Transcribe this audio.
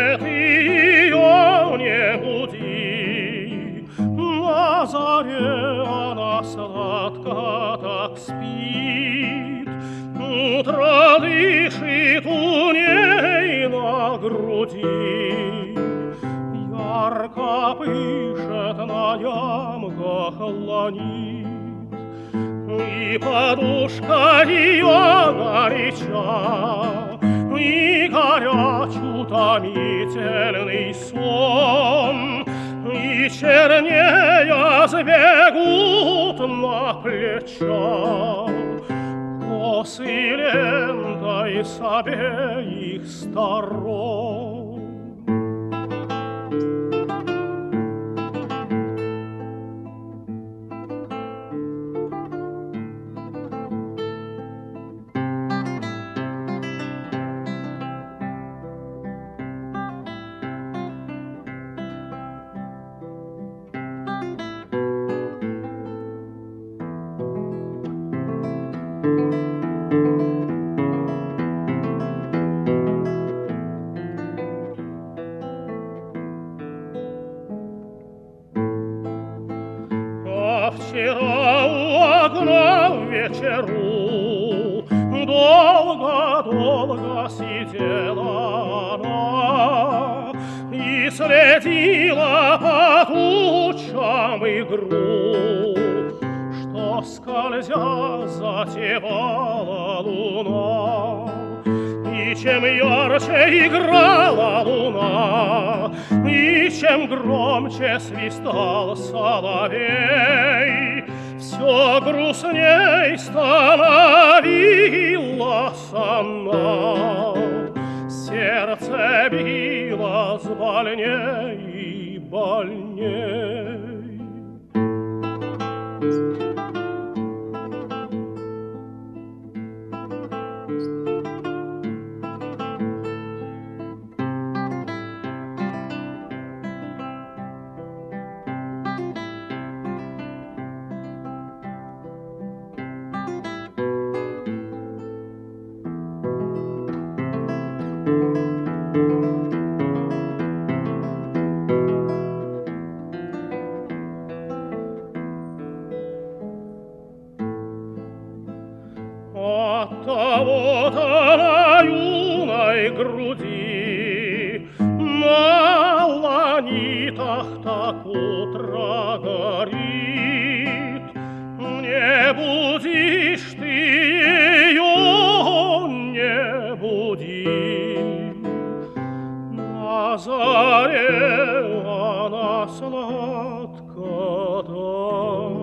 ты ее не буди. На заре она сладко так спит, утро дышит у ней на груди. Ярко пышет на ямках ланит, и подушка ее горяча, и горяч утомительный сон, и чернея сбегут на плечах косы лентой с обеих сторон. Вчера у окна в вечеру долго-долго сидела она и следила по тучам игру, что, скользя, затевала луна. И чем ярче играла луна, и чем громче свистал соловей, все грустней становилась она. Сердце билось больней и больней. Оттого-то на юной груди на ланитах так утро горит. Не будишь ты ее, не буди. На заре она сладко так